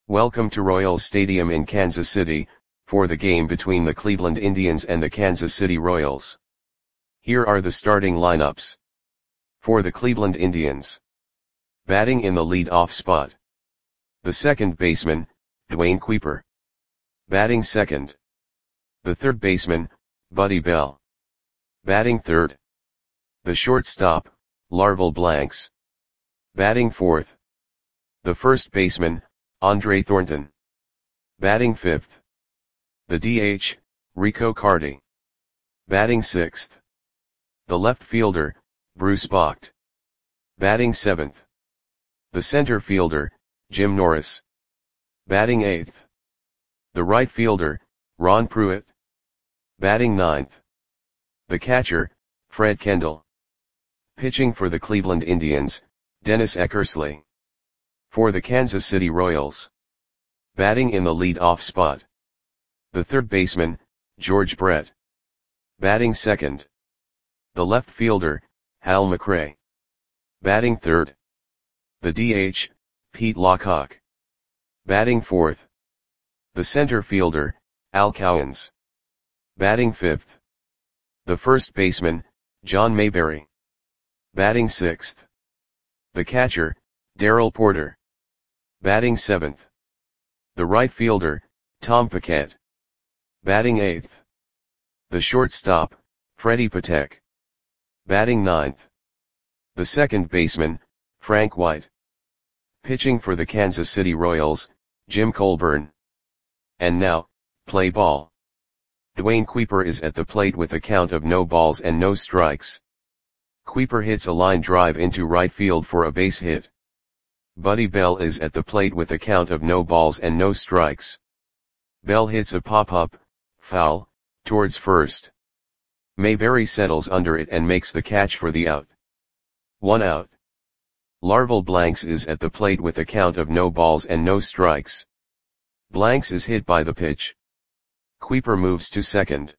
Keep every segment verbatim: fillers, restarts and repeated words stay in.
Welcome to Royals Stadium in Kansas City, for the game between the Cleveland Indians and the Kansas City Royals. Here are the starting lineups. For the Cleveland Indians. Batting in the lead-off spot. The second baseman, Dwayne Kuiper. Batting second. The third baseman, Buddy Bell. Batting third. The shortstop, Larvell Blanks. Batting fourth. The first baseman, Andre Thornton. Batting fifth. The D H, Rico Carty. Batting sixth. The left fielder, Bruce Bocht. Batting seventh. The center fielder, Jim Norris. Batting eighth. The right fielder, Ron Pruitt. Batting ninth. The catcher, Fred Kendall. Pitching for the Cleveland Indians, Dennis Eckersley. For the Kansas City Royals. Batting in the lead-off spot. The third baseman, George Brett. Batting second. The left fielder, Hal McRae. Batting third. The D H, Pete Lockhart. Batting fourth. The center fielder, Al Cowens. Batting fifth. The first baseman, John Mayberry. Batting sixth. The catcher, Darrell Porter. Batting seventh. The right fielder, Tom Paquette. Batting eighth. The shortstop, Freddie Patek. Batting ninth. The second baseman, Frank White. Pitching for the Kansas City Royals, Jim Colburn. And now, play ball. Dwayne Kuiper is at the plate with a count of no balls and no strikes. Kuiper hits a line drive into right field for a base hit. Buddy Bell is at the plate with a count of no balls and no strikes. Bell hits a pop-up, foul, towards first. Mayberry settles under it and makes the catch for the out. One out. Larvell Blanks is at the plate with a count of no balls and no strikes. Blanks is hit by the pitch. Kuiper moves to second.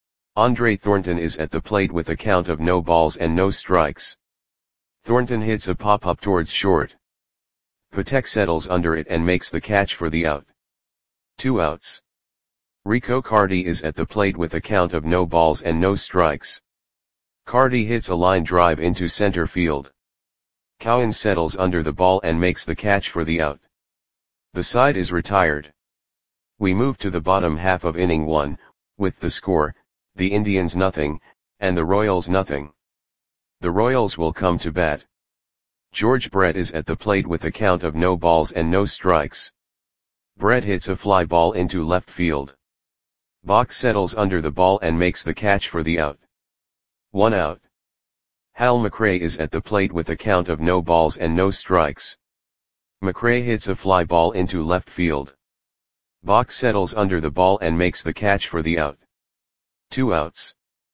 Andre Thornton is at the plate with a count of no balls and no strikes. Thornton hits a pop-up towards short. Patek settles under it and makes the catch for the out. Two outs. Rico Carty is at the plate with a count of no balls and no strikes. Carty hits a line drive into center field. Cowens settles under the ball and makes the catch for the out. The side is retired. We move to the bottom half of inning one, with the score, the Indians nothing, and the Royals nothing. The Royals will come to bat. George Brett is at the plate with a count of no balls and no strikes. Brett hits a fly ball into left field. Bocht settles under the ball and makes the catch for the out. One out. Hal McRae is at the plate with a count of no balls and no strikes. McRae hits a fly ball into left field. Bocht settles under the ball and makes the catch for the out. Two outs.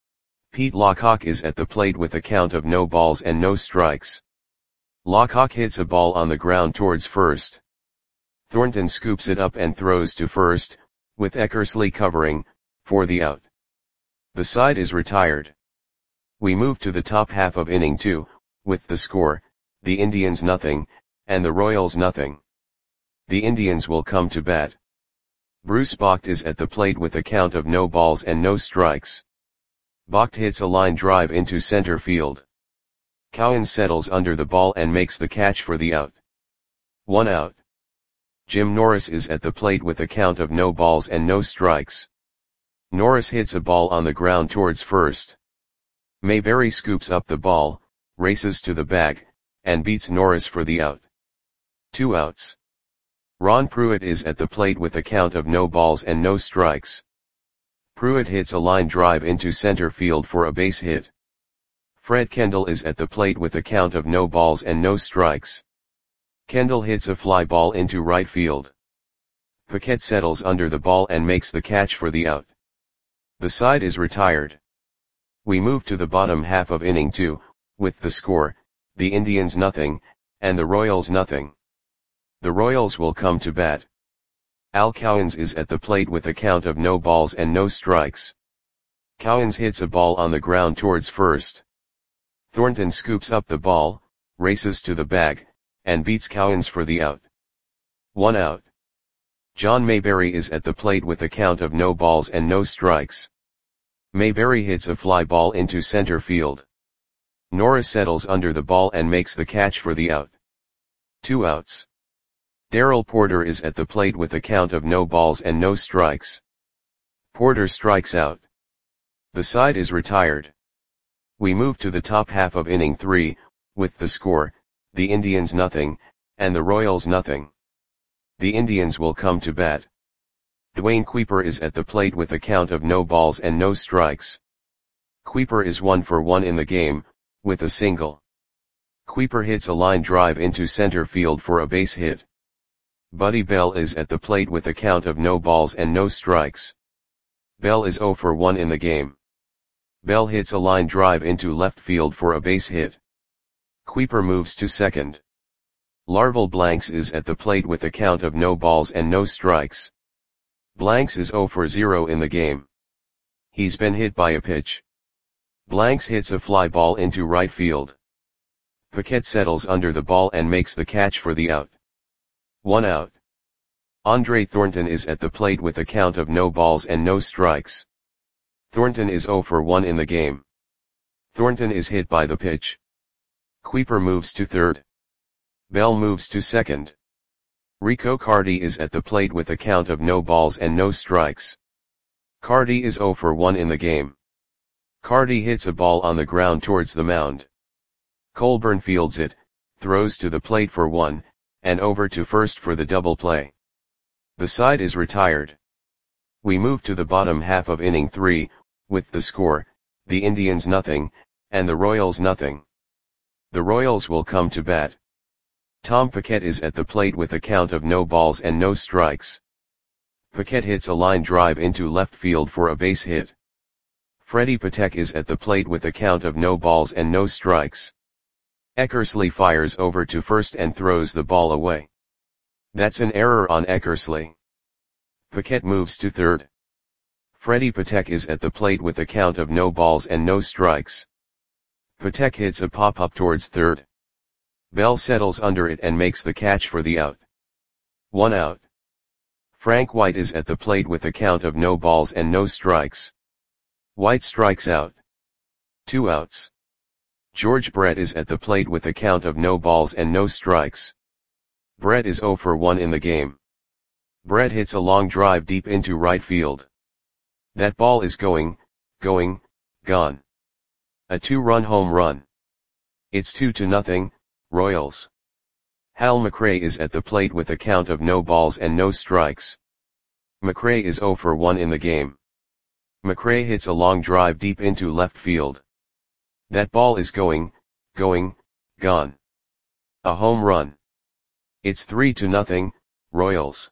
Pete Lockhart is at the plate with a count of no balls and no strikes. Lockhart hits a ball on the ground towards first. Thornton scoops it up and throws to first, with Eckersley covering, for the out. The side is retired. We move to the top half of inning two, with the score, the Indians nothing, and the Royals nothing. The Indians will come to bat. Bruce Bocht is at the plate with a count of no balls and no strikes. Bocht hits a line drive into center field. Cowens settles under the ball and makes the catch for the out. One out. Jim Norris is at the plate with a count of no balls and no strikes. Norris hits a ball on the ground towards first. Mayberry scoops up the ball, races to the bag, and beats Norris for the out. Two outs. Ron Pruitt is at the plate with a count of no balls and no strikes. Pruitt hits a line drive into center field for a base hit. Fred Kendall is at the plate with a count of no balls and no strikes. Kendall hits a fly ball into right field. Paquette settles under the ball and makes the catch for the out. The side is retired. We move to the bottom half of inning two, with the score, the Indians nothing, and the Royals nothing. The Royals will come to bat. Al Cowens is at the plate with a count of no balls and no strikes. Cowens hits a ball on the ground towards first. Thornton scoops up the ball, races to the bag, and beats Cowens for the out. One out. John Mayberry is at the plate with a count of no balls and no strikes. Mayberry hits a fly ball into center field. Norris settles under the ball and makes the catch for the out. Two outs. Darrell Porter is at the plate with a count of no balls and no strikes. Porter strikes out. The side is retired. We move to the top half of inning three, with the score, the Indians nothing, and the Royals nothing. The Indians will come to bat. Dwayne Kuiper is at the plate with a count of no balls and no strikes. Kuiper is one for one in the game, with a single. Kuiper hits a line drive into center field for a base hit. Buddy Bell is at the plate with a count of no balls and no strikes. Bell is zero for one in the game. Bell hits a line drive into left field for a base hit. Kuiper moves to second. Larval Blanks is at the plate with a count of no balls and no strikes. Blanks is zero for zero in the game. He's been hit by a pitch. Blanks hits a fly ball into right field. Paquette settles under the ball and makes the catch for the out. One out. Andre Thornton is at the plate with a count of no balls and no strikes. Thornton is zero for one in the game. Thornton is hit by the pitch. Kuiper moves to third. Bell moves to second. Rico Carty is at the plate with a count of no balls and no strikes. Carty is zero for one in the game. Carty hits a ball on the ground towards the mound. Colburn fields it, throws to the plate for one, and over to first for the double play. The side is retired. We move to the bottom half of inning three, with the score, the Indians nothing, and the Royals nothing. The Royals will come to bat. Tom Paquette is at the plate with a count of no balls and no strikes. Paquette hits a line drive into left field for a base hit. Freddie Patek is at the plate with a count of no balls and no strikes. Eckersley fires over to first and throws the ball away. That's an error on Eckersley. Paquette moves to third. Freddie Patek is at the plate with a count of no balls and no strikes. Patek hits a pop-up towards third. Bell settles under it and makes the catch for the out. One out. Frank White is at the plate with a count of no balls and no strikes. White strikes out. Two outs. George Brett is at the plate with a count of no balls and no strikes. Brett is zero for one in the game. Brett hits a long drive deep into right field. That ball is going, going, gone. A two-run home run. It's two to nothing, Royals. Hal McRae is at the plate with a count of no balls and no strikes. McRae is zero for one in the game. McRae hits a long drive deep into left field. That ball is going, going, gone. A home run. It's three to nothing, Royals.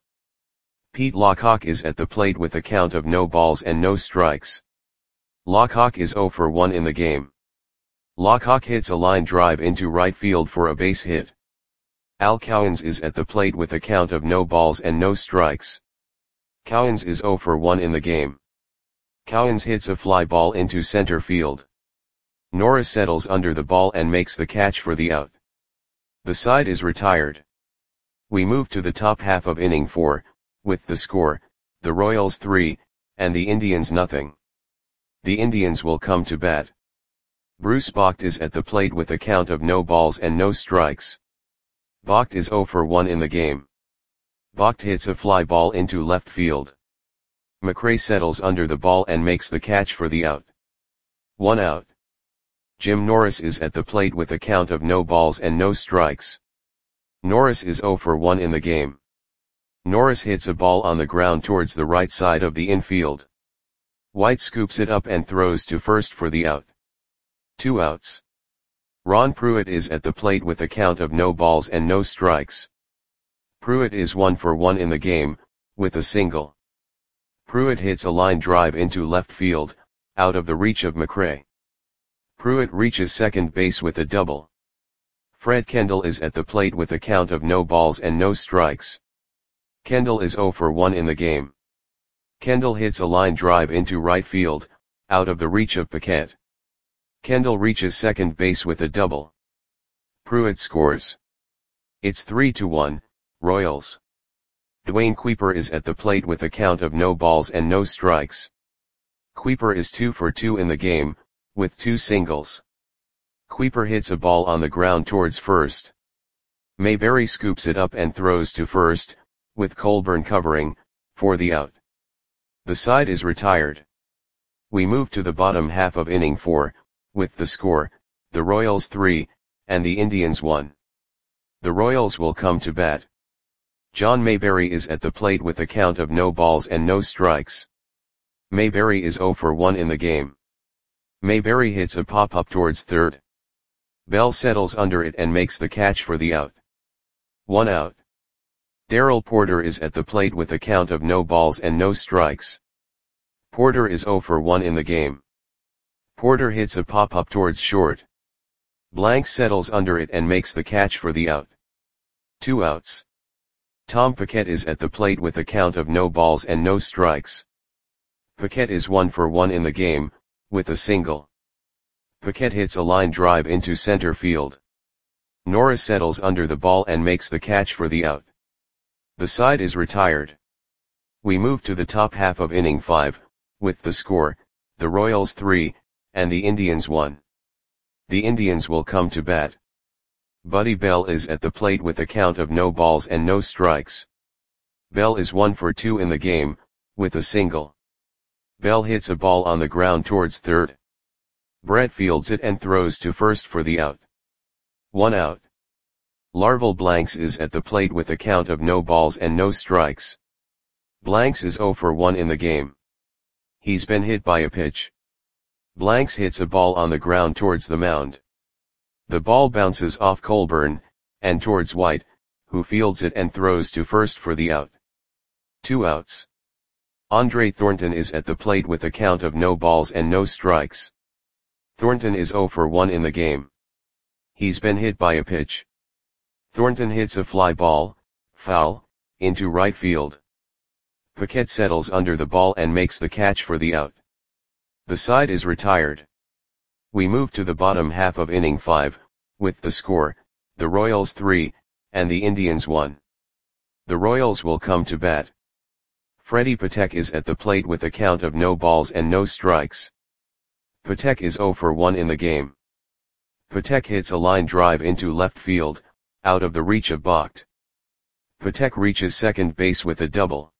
Pete Lockhawk is at the plate with a count of no balls and no strikes. Lockhawk is zero for one in the game. Lockhawk hits a line drive into right field for a base hit. Al Cowens is at the plate with a count of no balls and no strikes. Cowens is zero for one in the game. Cowens hits a fly ball into center field. Norris settles under the ball and makes the catch for the out. The side is retired. We move to the top half of inning four, with the score, the Royals three, and the Indians nothing. The Indians will come to bat. Bruce Bocht is at the plate with a count of no balls and no strikes. Bocht is zero for one in the game. Bocht hits a fly ball into left field. McRae settles under the ball and makes the catch for the out. One out. Jim Norris is at the plate with a count of no balls and no strikes. Norris is zero for one in the game. Norris hits a ball on the ground towards the right side of the infield. White scoops it up and throws to first for the out. Two outs. Ron Pruitt is at the plate with a count of no balls and no strikes. Pruitt is one for one in the game, with a single. Pruitt hits a line drive into left field, out of the reach of McRae. Pruitt reaches second base with a double. Fred Kendall is at the plate with a count of no balls and no strikes. Kendall is zero for one in the game. Kendall hits a line drive into right field, out of the reach of Paquette. Kendall reaches second base with a double. Pruitt scores. It's three to one, Royals. Dwayne Kuiper is at the plate with a count of no balls and no strikes. Kuiper is two for two in the game, with two singles. Kuiper hits a ball on the ground towards first. Mayberry scoops it up and throws to first, with Colburn covering, for the out. The side is retired. We move to the bottom half of inning four, with the score, the Royals three, and the Indians one. The Royals will come to bat. John Mayberry is at the plate with a count of no balls and no strikes. Mayberry is zero for one in the game. Mayberry hits a pop-up towards third. Bell settles under it and makes the catch for the out. One out. Darrell Porter is at the plate with a count of no balls and no strikes. Porter is zero for one in the game. Porter hits a pop-up towards short. Blank settles under it and makes the catch for the out. Two outs. Tom Paquette is at the plate with a count of no balls and no strikes. Paquette is one for one in the game, with a single. Paquette hits a line drive into center field. Norris settles under the ball and makes the catch for the out. The side is retired. We move to the top half of inning five, with the score, the Royals three, and the Indians one. The Indians will come to bat. Buddy Bell is at the plate with a count of no balls and no strikes. Bell is one for two in the game, with a single. Bell hits a ball on the ground towards third. Brett fields it and throws to first for the out. One out. Larval Blanks is at the plate with a count of no balls and no strikes. Blanks is zero for one in the game. He's been hit by a pitch. Blanks hits a ball on the ground towards the mound. The ball bounces off Colburn, and towards White, who fields it and throws to first for the out. Two outs. Andre Thornton is at the plate with a count of no balls and no strikes. Thornton is zero for one in the game. He's been hit by a pitch. Thornton hits a fly ball, foul, into right field. Paquette settles under the ball and makes the catch for the out. The side is retired. We move to the bottom half of inning five, with the score, the Royals three, and the Indians one. The Royals will come to bat. Freddie Patek is at the plate with a count of no balls and no strikes. Patek is zero for one in the game. Patek hits a line drive into left field, out of the reach of Bacht. Patek reaches second base with a double.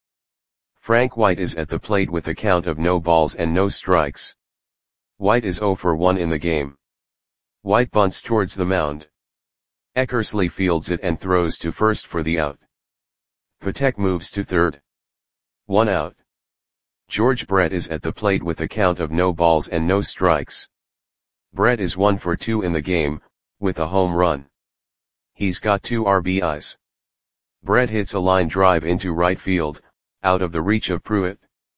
Frank White is at the plate with a count of no balls and no strikes. White is zero for one in the game. White bunts towards the mound. Eckersley fields it and throws to first for the out. Patek moves to third. One out. George Brett is at the plate with a count of no balls and no strikes. Brett is one for two in the game, with a home run. He's got two R B Is. Brett hits a line drive into right field, out of the reach of Pruitt.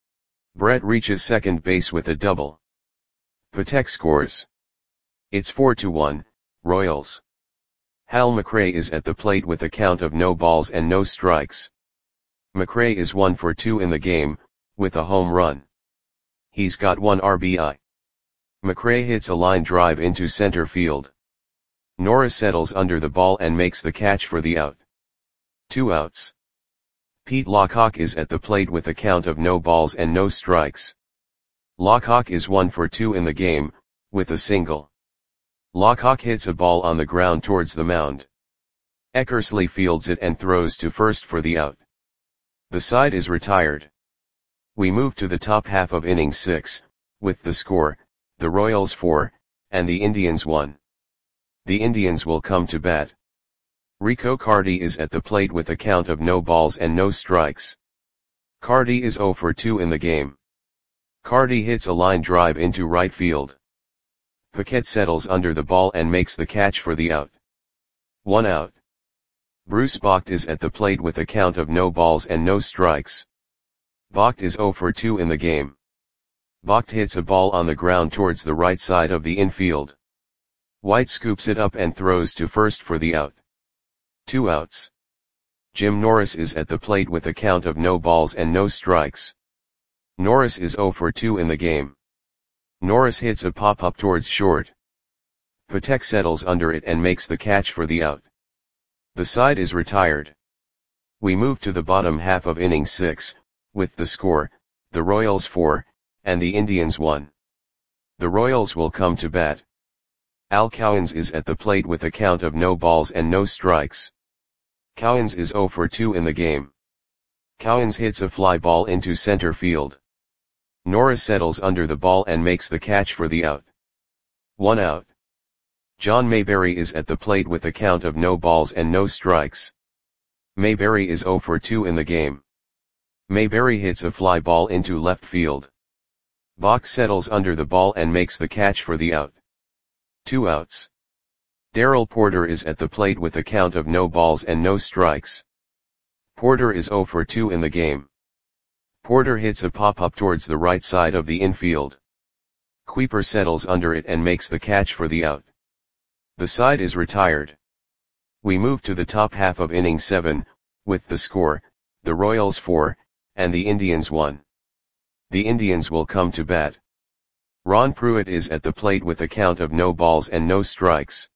Brett reaches second base with a double. Patek scores. It's four to one, Royals. Hal McRae is at the plate with a count of no balls and no strikes. McRae is one for two in the game, with a home run. He's got one R B I. McRae hits a line drive into center field. Norris settles under the ball and makes the catch for the out. Two outs. Pete Lockhawk is at the plate with a count of no balls and no strikes. Lockhawk is one for two in the game, with a single. Lockhawk hits a ball on the ground towards the mound. Eckersley fields it and throws to first for the out. The side is retired. We move to the top half of inning six, with the score, the Royals four, and the Indians one. The Indians will come to bat. Rico Carty is at the plate with a count of no balls and no strikes. Carty is zero for two in the game. Carty hits a line drive into right field. Paquette settles under the ball and makes the catch for the out. One out. Bruce Bacht is at the plate with a count of no balls and no strikes. Bacht is zero for two in the game. Bacht hits a ball on the ground towards the right side of the infield. White scoops it up and throws to first for the out. Two outs. Jim Norris is at the plate with a count of no balls and no strikes. Norris is zero for two in the game. Norris hits a pop-up towards short. Patek settles under it and makes the catch for the out. The side is retired. We move to the bottom half of inning six, with the score, the Royals four, and the Indians one. The Royals will come to bat. Al Cowens is at the plate with a count of no balls and no strikes. Cowens is oh for two in the game. Cowens hits a fly ball into center field. Nora settles under the ball and makes the catch for the out. One out. John Mayberry is at the plate with a count of no balls and no strikes. Mayberry is oh for two in the game. Mayberry hits a fly ball into left field. Bach settles under the ball and makes the catch for the out. Two outs. Darrell Porter is at the plate with a count of no balls and no strikes. Porter is oh for two in the game. Porter hits a pop-up towards the right side of the infield. Kuiper settles under it and makes the catch for the out. The side is retired. We move to the top half of inning seven, with the score, the Royals four, and the Indians one. The Indians will come to bat. Ron Pruitt is at the plate with a count of no balls and no strikes.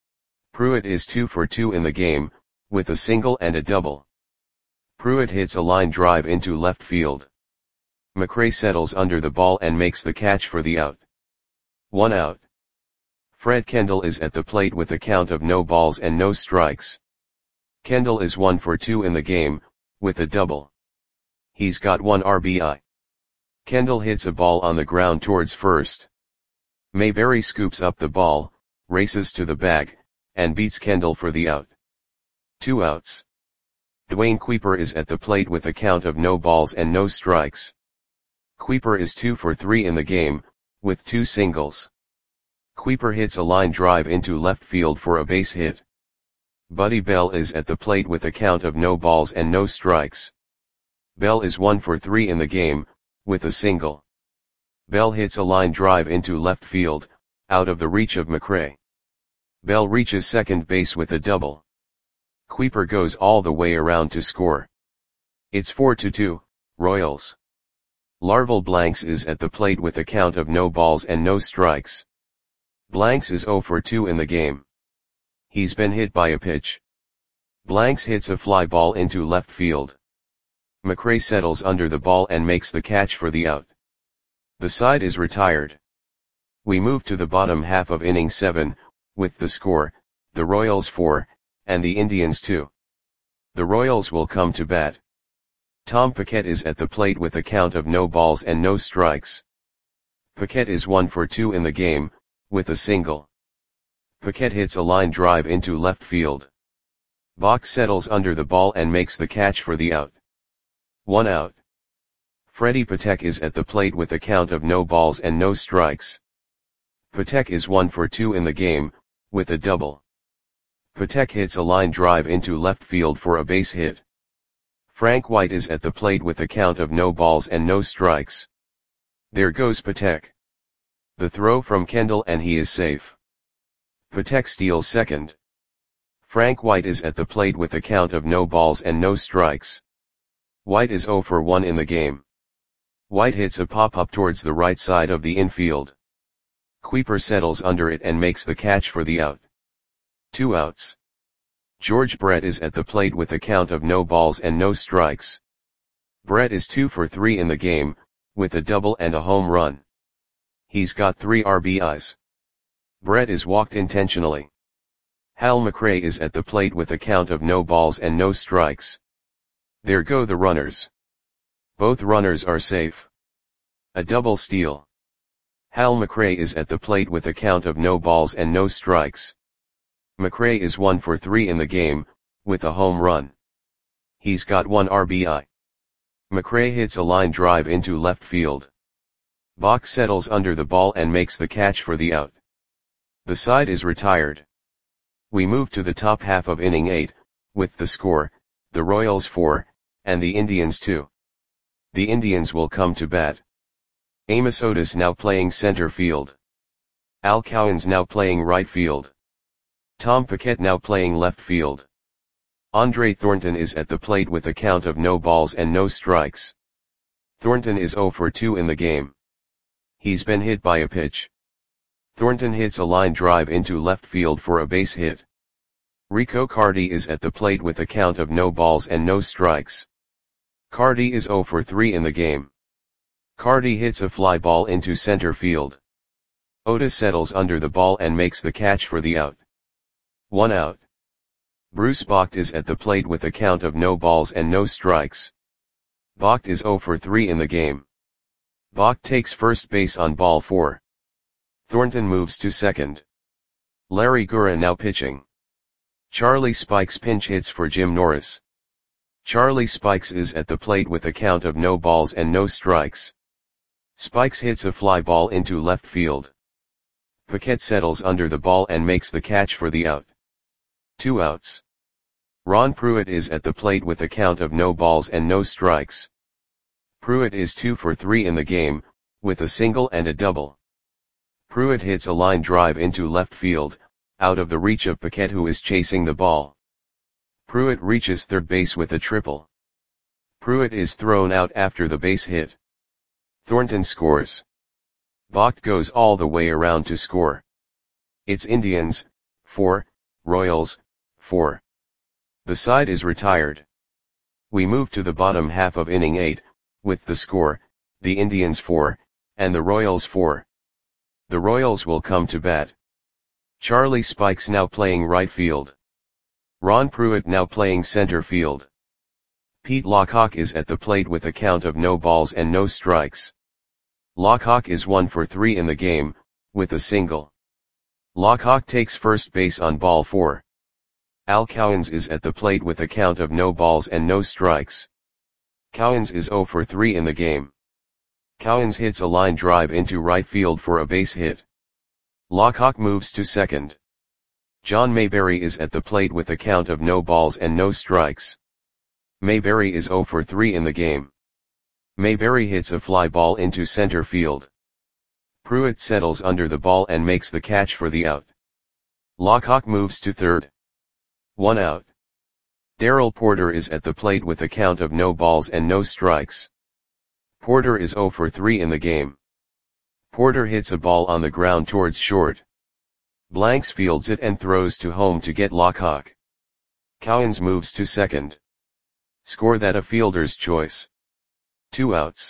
Pruitt is two for two in the game, with a single and a double. Pruitt hits a line drive into left field. McRae settles under the ball and makes the catch for the out. One out. Fred Kendall is at the plate with a count of no balls and no strikes. Kendall is one for two in the game, with a double. He's got one R B I. Kendall hits a ball on the ground towards first. Mayberry scoops up the ball, races to the bag, and beats Kendall for the out. Two outs. Dwayne Kuiper is at the plate with a count of no balls and no strikes. Kuiper is two for three in the game, with two singles. Kuiper hits a line drive into left field for a base hit. Buddy Bell is at the plate with a count of no balls and no strikes. Bell is one for three in the game, with a single. Bell hits a line drive into left field, out of the reach of McRae. Bell reaches second base with a double. Kuiper goes all the way around to score. It's four to two, Royals. Larval Blanks is at the plate with a count of no balls and no strikes. Blanks is oh for two in the game. He's been hit by a pitch. Blanks hits a fly ball into left field. McRae settles under the ball and makes the catch for the out. The side is retired. We move to the bottom half of inning seven, with the score, the Royals four, and the Indians two. The Royals will come to bat. Tom Paquette is at the plate with a count of no balls and no strikes. Paquette is one for two in the game, with a single. Paquette hits a line drive into left field. Bach settles under the ball and makes the catch for the out. One out. Freddie Patek is at the plate with a count of no balls and no strikes. Patek is one for two in the game, with a double. Patek hits a line drive into left field for a base hit. Frank White is at the plate with a count of no balls and no strikes. There goes Patek. The throw from Kendall and he is safe. Patek steals second. Frank White is at the plate with a count of no balls and no strikes. White is oh for one in the game. White hits a pop-up towards the right side of the infield. Kuiper settles under it and makes the catch for the out. Two outs. George Brett is at the plate with a count of no balls and no strikes. Brett is two for three in the game, with a double and a home run. He's got three R B Is. Brett is walked intentionally. Hal McRae is at the plate with a count of no balls and no strikes. There go the runners. Both runners are safe. A double steal. Hal McRae is at the plate with a count of no balls and no strikes. McRae is one for three in the game, with a home run. He's got one R B I. McRae hits a line drive into left field. Bach settles under the ball and makes the catch for the out. The side is retired. We move to the top half of inning eight, with the score, the Royals four, and the Indians two. The Indians will come to bat. Amos Otis now playing center field. Al Cowens now playing right field. Tom Paquette now playing left field. Andre Thornton is at the plate with a count of no balls and no strikes. Thornton is oh for two in the game. He's been hit by a pitch. Thornton hits a line drive into left field for a base hit. Rico Cardi is at the plate with a count of no balls and no strikes. Cardi is zero for three in the game. Cardi hits a fly ball into center field. Otis settles under the ball and makes the catch for the out. One out. Bruce Bocht is at the plate with a count of no balls and no strikes. Bocht is zero for three in the game. Bocht takes first base on ball four. Thornton moves to second. Larry Gura now pitching. Charlie Spikes pinch hits for Jim Norris. Charlie Spikes is at the plate with a count of no balls and no strikes. Spikes hits a fly ball into left field. Paquette settles under the ball and makes the catch for the out. Two outs. Ron Pruitt is at the plate with a count of no balls and no strikes. Pruitt is two for three in the game, with a single and a double. Pruitt hits a line drive into left field, out of the reach of Paquette, who is chasing the ball. Pruitt reaches third base with a triple. Pruitt is thrown out after the base hit. Thornton scores. Bocht goes all the way around to score. It's Indians, four, Royals, four. The side is retired. We move to the bottom half of inning eight, with the score, the Indians four, and the Royals four. The Royals will come to bat. Charlie Spikes now playing right field. Ron Pruitt now playing center field. Pete Lockhawk is at the plate with a count of no balls and no strikes. Lockhawk is one for three in the game, with a single. Lockhawk takes first base on ball four. Al Cowens is at the plate with a count of no balls and no strikes. Cowens is zero for three in the game. Cowens hits a line drive into right field for a base hit. Lockhawk moves to second. John Mayberry is at the plate with a count of no balls and no strikes. Mayberry is zero for three in the game. Mayberry hits a fly ball into center field. Pruitt settles under the ball and makes the catch for the out. Lockhawk moves to third. One out. Darrell Porter is at the plate with a count of no balls and no strikes. Porter is zero for three in the game. Porter hits a ball on the ground towards short. Blanks fields it and throws to home to get Lockhawk. Cowens moves to second. Score that a fielder's choice. Two outs.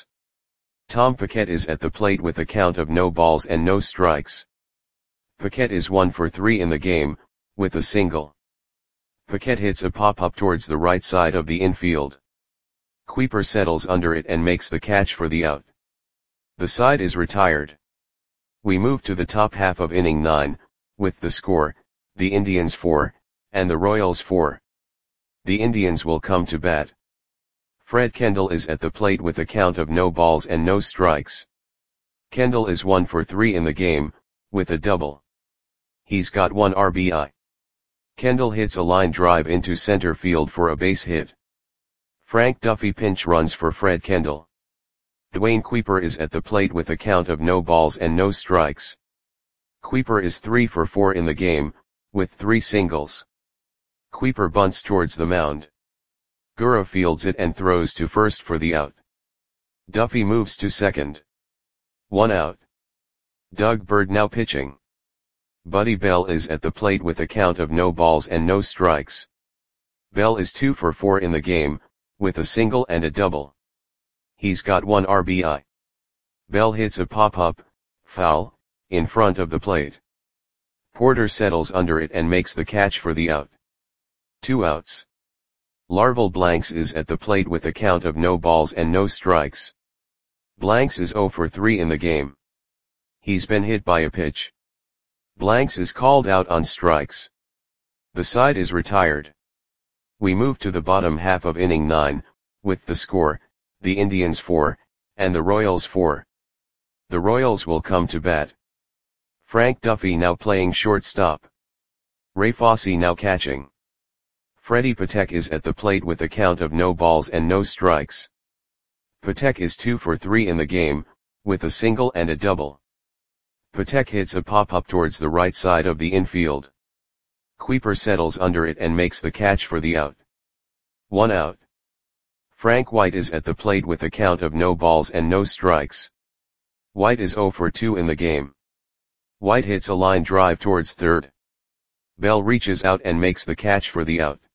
Tom Paquette is at the plate with a count of no balls and no strikes. Paquette is one for three in the game, with a single. Paquette hits a pop-up towards the right side of the infield. Kuiper settles under it and makes the catch for the out. The side is retired. We move to the top half of inning nine, with the score, the Indians four, and the Royals four. The Indians will come to bat. Fred Kendall is at the plate with a count of no balls and no strikes. Kendall is one for three in the game, with a double. He's got one R B I. Kendall hits a line drive into center field for a base hit. Frank Duffy pinch runs for Fred Kendall. Dwayne Kuiper is at the plate with a count of no balls and no strikes. Kuiper is three for four in the game, with three singles. Kuiper bunts towards the mound. Gura fields it and throws to first for the out. Duffy moves to second. One out. Doug Bird now pitching. Buddy Bell is at the plate with a count of no balls and no strikes. Bell is two for four in the game, with a single and a double. He's got one R B I. Bell hits a pop-up, foul, in front of the plate. Porter settles under it and makes the catch for the out. Two outs. Larval Blanks is at the plate with a count of no balls and no strikes. Blanks is zero for three in the game. He's been hit by a pitch. Blanks is called out on strikes. The side is retired. We move to the bottom half of inning nine, with the score, the Indians four, and the Royals four. The Royals will come to bat. Frank Duffy now playing shortstop. Ray Fosse now catching. Freddie Patek is at the plate with a count of no balls and no strikes. Patek is two for three in the game, with a single and a double. Patek hits a pop-up towards the right side of the infield. Kuiper settles under it and makes the catch for the out. One out. Frank White is at the plate with a count of no balls and no strikes. White is zero for two in the game. White hits a line drive towards third. Bell reaches out and makes the catch for the out.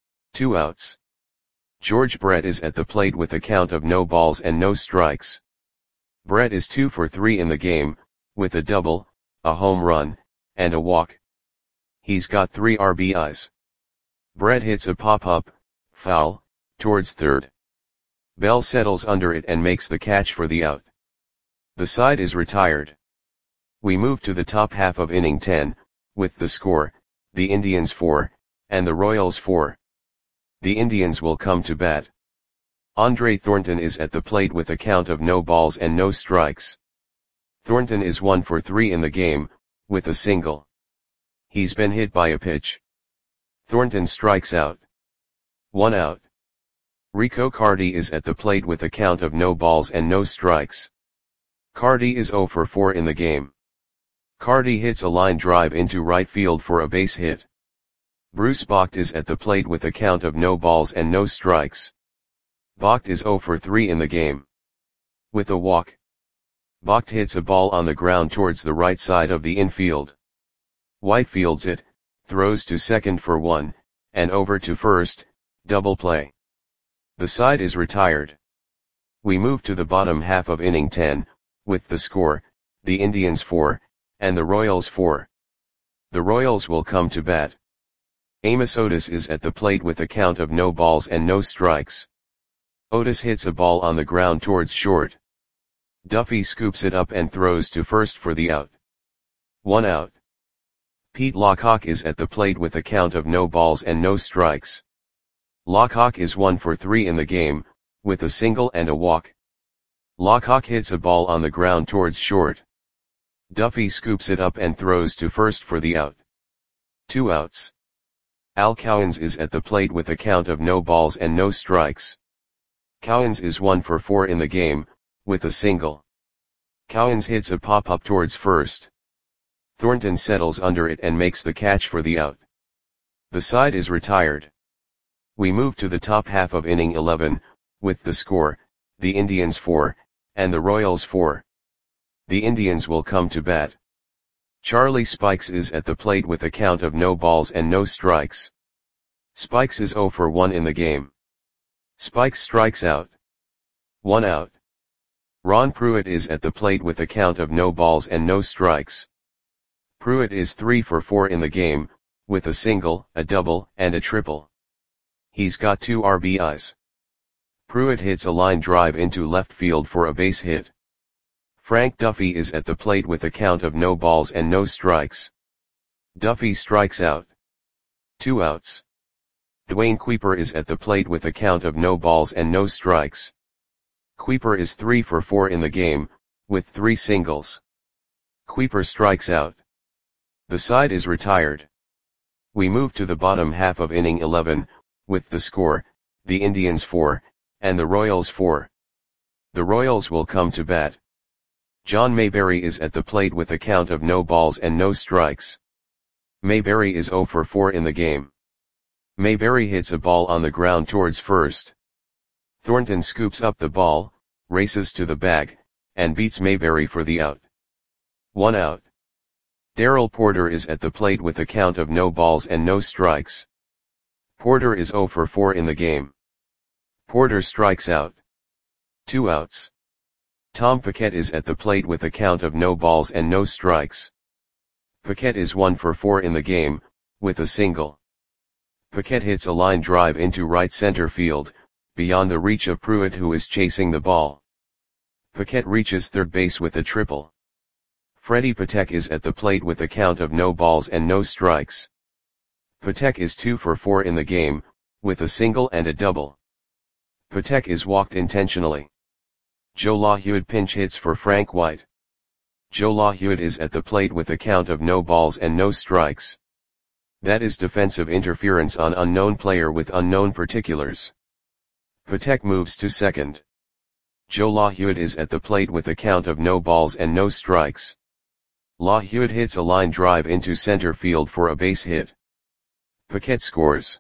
Two outs. George Brett is at the plate with a count of no balls and no strikes. Brett is two for three in the game, with a double, a home run, and a walk. He's got three R B Is. Brett hits a pop-up, foul, towards third. Bell settles under it and makes the catch for the out. The side is retired. We move to the top half of inning ten, with the score, the Indians four, and the Royals four. The Indians will come to bat. Andre Thornton is at the plate with a count of no balls and no strikes. Thornton is one for three in the game, with a single. He's been hit by a pitch. Thornton strikes out. One out. Rico Carty is at the plate with a count of no balls and no strikes. Carty is zero for four in the game. Carty hits a line drive into right field for a base hit. Bruce Bocht is at the plate with a count of no balls and no strikes. Bocht is zero for three in the game. With a walk. Bocht hits a ball on the ground towards the right side of the infield. White fields it, throws to second for one, and over to first, double play. The side is retired. We move to the bottom half of inning ten, with the score, the Indians four, and the Royals four. The Royals will come to bat. Amos Otis is at the plate with a count of no balls and no strikes. Otis hits a ball on the ground towards short. Duffy scoops it up and throws to first for the out. One out. Pete Lockhawk is at the plate with a count of no balls and no strikes. Lockhawk is one for three in the game, with a single and a walk. Lockhawk hits a ball on the ground towards short. Duffy scoops it up and throws to first for the out. Two outs. Al Cowens is at the plate with a count of no balls and no strikes. Cowens is one for four in the game, with a single. Cowens hits a pop-up towards first. Thornton settles under it and makes the catch for the out. The side is retired. We move to the top half of inning eleven, with the score, the Indians four, and the Royals four. The Indians will come to bat. Charlie Spikes is at the plate with a count of no balls and no strikes. Spikes is zero for one in the game. Spikes strikes out. One out. Ron Pruitt is at the plate with a count of no balls and no strikes. Pruitt is three for four in the game, with a single, a double, and a triple. He's got two R B Is. Pruitt hits a line drive into left field for a base hit. Frank Duffy is at the plate with a count of no balls and no strikes. Duffy strikes out. Two outs. Dwayne Kuiper is at the plate with a count of no balls and no strikes. Kuiper is three for four in the game, with three singles. Kuiper strikes out. The side is retired. We move to the bottom half of inning eleven, with the score, the Indians four, and the Royals four. The Royals will come to bat. John Mayberry is at the plate with a count of no balls and no strikes. Mayberry is zero for four in the game. Mayberry hits a ball on the ground towards first. Thornton scoops up the ball, races to the bag, and beats Mayberry for the out. One out. Darrell Porter is at the plate with a count of no balls and no strikes. Porter is zero for four in the game. Porter strikes out. Two outs. Tom Paquette is at the plate with a count of no balls and no strikes. Paquette is one for four in the game, with a single. Paquette hits a line drive into right center field, beyond the reach of Pruitt, who is chasing the ball. Paquette reaches third base with a triple. Freddie Patek is at the plate with a count of no balls and no strikes. Patek is two for four in the game, with a single and a double. Patek is walked intentionally. Joe LaHude pinch hits for Frank White. Joe LaHude is at the plate with a count of no balls and no strikes. That is defensive interference on unknown player with unknown particulars. Patek moves to second. Joe LaHude is at the plate with a count of no balls and no strikes. LaHude hits a line drive into center field for a base hit. Paquette scores.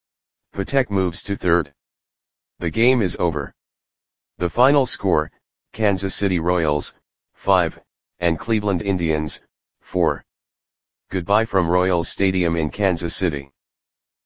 Patek moves to third. The game is over. The final score, Kansas City Royals, five, and Cleveland Indians, four. Goodbye from Royals Stadium in Kansas City.